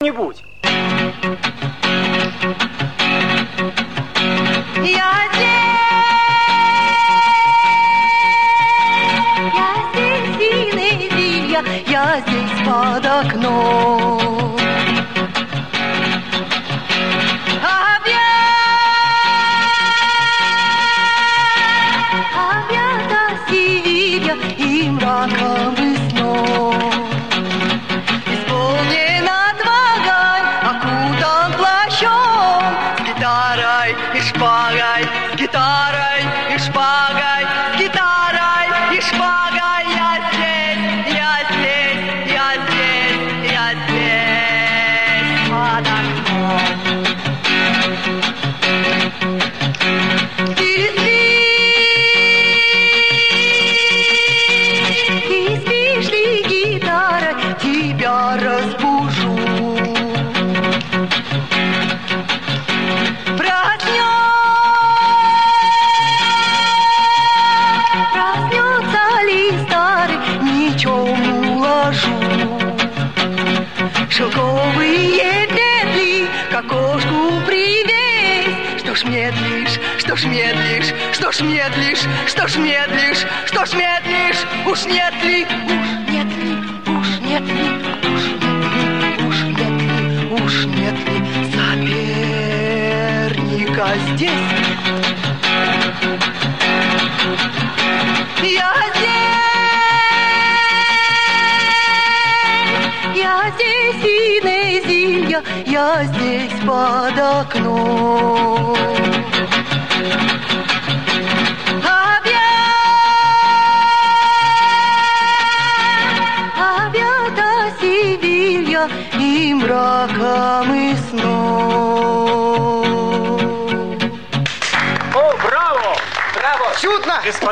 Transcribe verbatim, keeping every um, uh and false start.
что-нибудь. Я здесь, я здесь, синий зимья, я здесь под окном. И мраком и сном исполнен отвагой, окутан плащом, с гитарой и шпагой, с гитарой и шпагой, с гитарой и шпагой. Я здесь, я здесь, я здесь, я здесь, под окном. Тебя разбужу. Проснется, проснется ли старый, ничего не уложу. Шелковые петли к окошку привесь. Что ж медлишь, что ж медлишь, что ж медлишь, что ж медлишь, что ж медлишь, уж нет ли, уж нет ли, уж нет ли, уж нет ли, уж нет ли, уж нет ли соперника здесь. Я здесь, я здесь, синяя зимья, я здесь под окном. И мраком и сном. О, браво! Браво! Чудно!